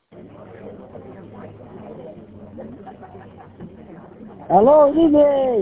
Aló, dime.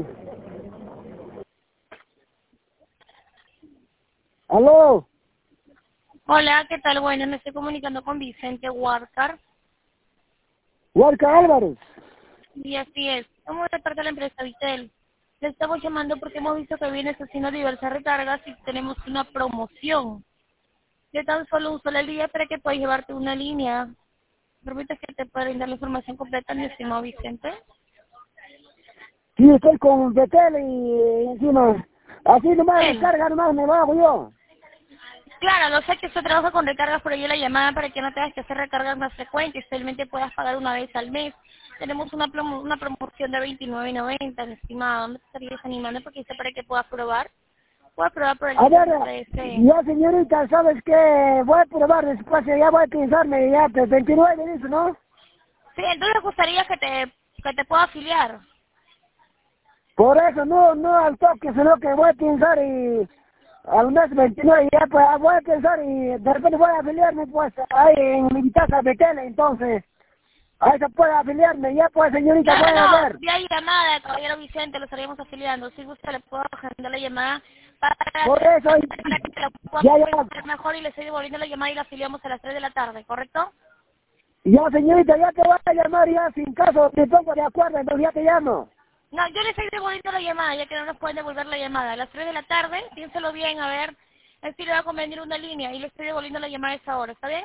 Aló, Hola, ¿qué tal? Bueno, me estoy comunicando con Vicente Huárcar. Huarca Álvarez. Y así es. Somos de parte de la empresa Vitel. Le estamos llamando porque hemos visto que vienes haciendo diversas recargas y tenemos una promoción de tan solo un solo al día para que puedas llevarte una línea. ¿Permites que te pueda brindar la información completa, mi estimado Vicente? Sí, estoy con Betel y encima, así nomás Él. descarga, nomás me lo hago yo. Claro, no sé que usted trabaja con recargas, por ello la llamada para que no tengas que hacer recargas más frecuentes, solamente puedas pagar una vez al mes. Tenemos una promoción de 29.90, estimado. ¿No te estarías animando porque dice para que puedas probar? Puedes probar por el A sitio ver, si te parece. ya señorita, ¿sabes qué? Voy a probar después, ya voy a pensarme, ya, pues 29 dice, ¿no? Sí, entonces me gustaría que te pueda afiliar. Por eso, no al toque, sino que voy a pensar y al mes 29 ya, pues voy a pensar y de repente voy a afiliarme, pues, ahí en mi casa Betel, entonces, ahí se puede afiliarme, ya, pues, señorita, voy a No, ver. vía llamada, caballero Vicente, lo estaríamos afiliando. Si gusta, le puedo agendar la llamada Por eso, para que lo pueda ya, pensar mejor y le estoy devolviendo la llamada y la afiliamos a las 3 de la tarde, ¿correcto? ya, señorita, ya te voy a llamar ya, sin caso, me pongo de acuerdo, entonces ya te llamo. No, yo le estoy devolviendo la llamada, ya que no nos pueden devolver la llamada. A las 3 de la tarde, piénselo bien, a ver, si le va a convenir una línea y le estoy devolviendo la llamada a esa hora, ¿está bien?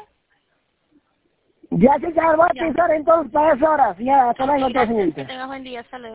Ya, sí, ya voy a Ya. pensar entonces para esas horas, ya, hasta Ok, luego, entonces, gracias, que señorita. tengas buen día, hasta luego.